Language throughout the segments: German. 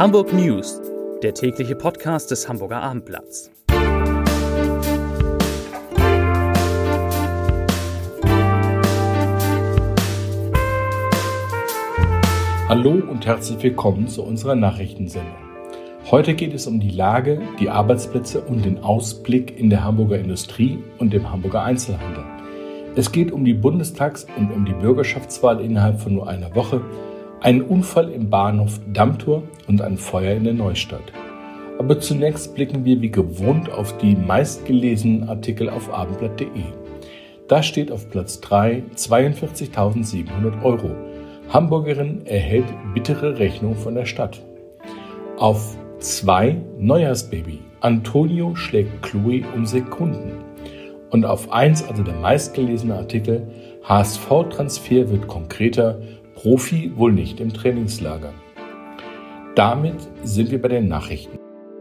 Hamburg News, der tägliche Podcast des Hamburger Abendblatts. Hallo und herzlich willkommen zu unserer Nachrichtensendung. Heute geht es um die Lage, die Arbeitsplätze und den Ausblick in der Hamburger Industrie und dem Hamburger Einzelhandel. Es geht um die Bundestags- und um die Bürgerschaftswahl innerhalb von nur einer Woche, einen Unfall im Bahnhof Dammtor und ein Feuer in der Neustadt. Aber zunächst blicken wir wie gewohnt auf die meistgelesenen Artikel auf abendblatt.de. Da steht auf Platz 3 42.700 €. Hamburgerin erhält bittere Rechnung von der Stadt. Auf 2 Neujahrsbaby. Antonio schlägt Chloe um Sekunden. Und auf 1, also der meistgelesene Artikel, HSV-Transfer wird konkreter, Profi wohl nicht im Trainingslager. Damit sind wir bei den Nachrichten.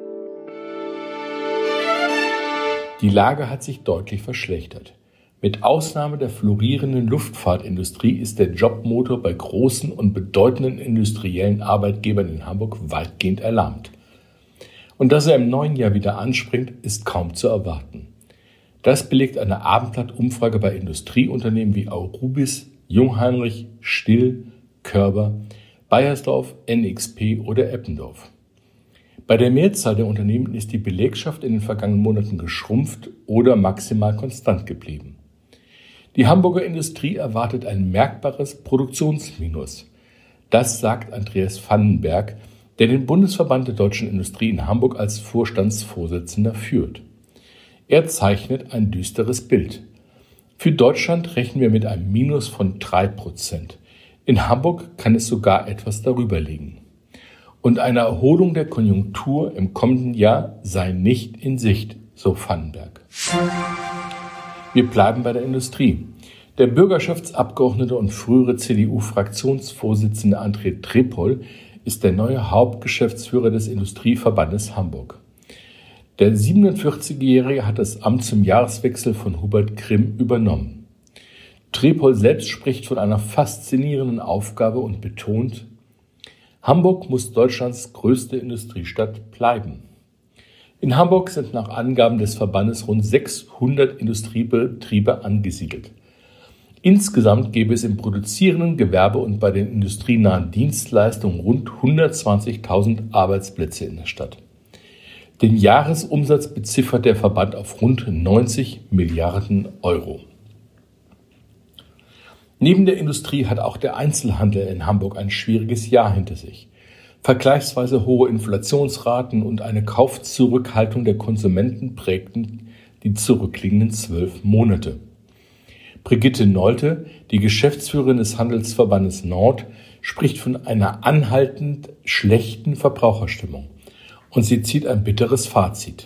Die Lage hat sich deutlich verschlechtert. Mit Ausnahme der florierenden Luftfahrtindustrie ist der Jobmotor bei großen und bedeutenden industriellen Arbeitgebern in Hamburg weitgehend erlahmt. Und dass er im neuen Jahr wieder anspringt, ist kaum zu erwarten. Das belegt eine Abendblatt-Umfrage bei Industrieunternehmen wie Aurubis, Jungheinrich, Still, Körber, Beiersdorf, NXP oder Eppendorf. Bei der Mehrzahl der Unternehmen ist die Belegschaft in den vergangenen Monaten geschrumpft oder maximal konstant geblieben. Die Hamburger Industrie erwartet ein merkbares Produktionsminus. Das sagt Andreas Vandenberg, der den Bundesverband der deutschen Industrie in Hamburg als Vorstandsvorsitzender führt. Er zeichnet ein düsteres Bild. Für Deutschland rechnen wir mit einem Minus von 3%. In Hamburg kann es sogar etwas darüber liegen. Und eine Erholung der Konjunktur im kommenden Jahr sei nicht in Sicht, so Vandenberg. Wir bleiben bei der Industrie. Der Bürgerschaftsabgeordnete und frühere CDU-Fraktionsvorsitzende André Trepol ist der neue Hauptgeschäftsführer des Industrieverbandes Hamburg. Der 47-Jährige hat das Amt zum Jahreswechsel von Hubert Grimm übernommen. Trepol selbst spricht von einer faszinierenden Aufgabe und betont, Hamburg muss Deutschlands größte Industriestadt bleiben. In Hamburg sind nach Angaben des Verbandes rund 600 Industriebetriebe angesiedelt. Insgesamt gäbe es im produzierenden Gewerbe und bei den industrienahen Dienstleistungen rund 120.000 Arbeitsplätze in der Stadt. Den Jahresumsatz beziffert der Verband auf rund 90 Milliarden €. Neben der Industrie hat auch der Einzelhandel in Hamburg ein schwieriges Jahr hinter sich. Vergleichsweise hohe Inflationsraten und eine Kaufzurückhaltung der Konsumenten prägten die zurückliegenden 12 Monate. Brigitte Nolte, die Geschäftsführerin des Handelsverbandes Nord, spricht von einer anhaltend schlechten Verbraucherstimmung. Und sie zieht ein bitteres Fazit.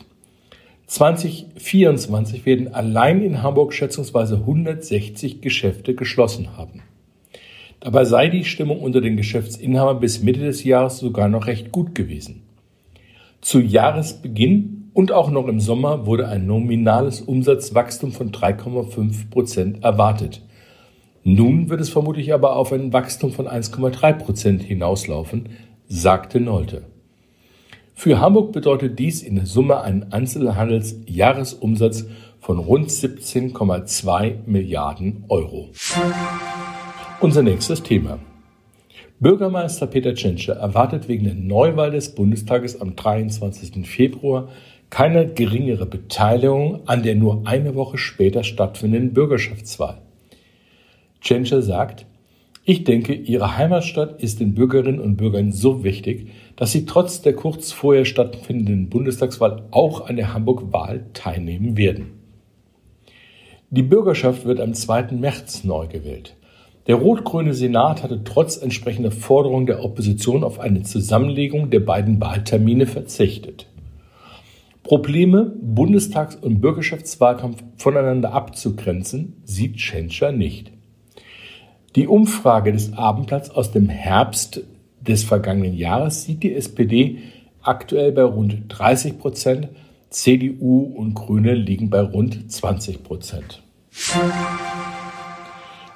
2024 werden allein in Hamburg schätzungsweise 160 Geschäfte geschlossen haben. Dabei sei die Stimmung unter den Geschäftsinhabern bis Mitte des Jahres sogar noch recht gut gewesen. Zu Jahresbeginn und auch noch im Sommer wurde ein nominales Umsatzwachstum von 3,5% erwartet. Nun wird es vermutlich aber auf ein Wachstum von 1,3% hinauslaufen, sagte Nolte. Für Hamburg bedeutet dies in der Summe einen Einzelhandelsjahresumsatz von rund 17,2 Milliarden €. Unser nächstes Thema. Bürgermeister Peter Tschentscher erwartet wegen der Neuwahl des Bundestages am 23. Februar keine geringere Beteiligung an der nur eine Woche später stattfindenden Bürgerschaftswahl. Tschentscher sagt, ich denke, Ihre Heimatstadt ist den Bürgerinnen und Bürgern so wichtig, dass sie trotz der kurz vorher stattfindenden Bundestagswahl auch an der Hamburg-Wahl teilnehmen werden. Die Bürgerschaft wird am 2. März neu gewählt. Der rot-grüne Senat hatte trotz entsprechender Forderungen der Opposition auf eine Zusammenlegung der beiden Wahltermine verzichtet. Probleme, Bundestags- und Bürgerschaftswahlkampf voneinander abzugrenzen, sieht Tschentscher nicht. Die Umfrage des Abendblatts aus dem Herbst des vergangenen Jahres sieht die SPD aktuell bei rund 30%, CDU und Grüne liegen bei rund 20%.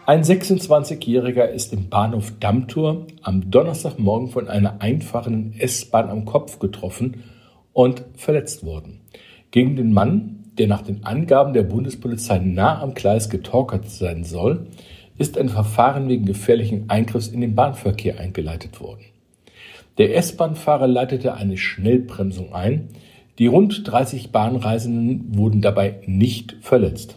Ein 26-Jähriger ist im Bahnhof Dammtor am Donnerstagmorgen von einer einfahrenden S-Bahn am Kopf getroffen und verletzt worden. Gegen den Mann, der nach den Angaben der Bundespolizei nah am Gleis getorkert sein soll, ist ein Verfahren wegen gefährlichen Eingriffs in den Bahnverkehr eingeleitet worden. Der S-Bahn-Fahrer leitete eine Schnellbremsung ein. Die rund 30 Bahnreisenden wurden dabei nicht verletzt.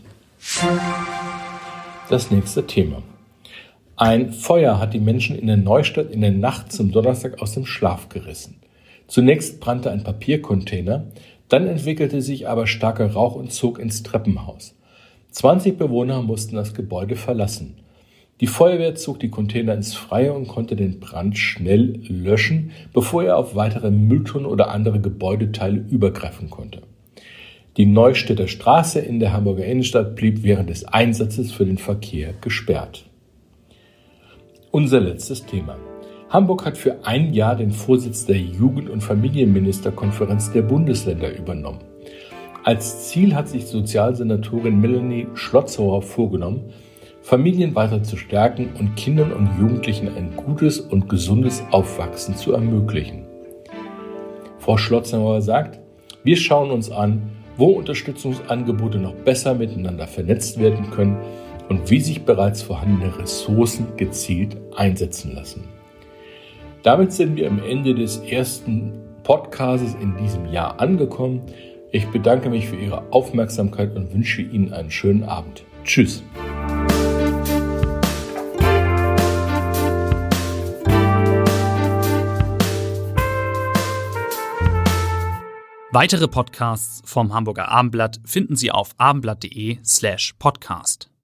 Das nächste Thema. Ein Feuer hat die Menschen in der Neustadt in der Nacht zum Donnerstag aus dem Schlaf gerissen. Zunächst brannte ein Papiercontainer, dann entwickelte sich aber starker Rauch und zog ins Treppenhaus. 20 Bewohner mussten das Gebäude verlassen. Die Feuerwehr zog die Container ins Freie und konnte den Brand schnell löschen, bevor er auf weitere Mülltonnen oder andere Gebäudeteile übergreifen konnte. Die Neustädter Straße in der Hamburger Innenstadt blieb während des Einsatzes für den Verkehr gesperrt. Unser letztes Thema. Hamburg hat für ein Jahr den Vorsitz der Jugend- und Familienministerkonferenz der Bundesländer übernommen. Als Ziel hat sich Sozialsenatorin Melanie Schlotzauer vorgenommen, Familien weiter zu stärken und Kindern und Jugendlichen ein gutes und gesundes Aufwachsen zu ermöglichen. Frau Schlotzauer sagt, wir schauen uns an, wo Unterstützungsangebote noch besser miteinander vernetzt werden können und wie sich bereits vorhandene Ressourcen gezielt einsetzen lassen. Damit sind wir am Ende des ersten Podcasts in diesem Jahr angekommen. Ich bedanke mich für Ihre Aufmerksamkeit und wünsche Ihnen einen schönen Abend. Tschüss. Weitere Podcasts vom Hamburger Abendblatt finden Sie auf abendblatt.de/podcast.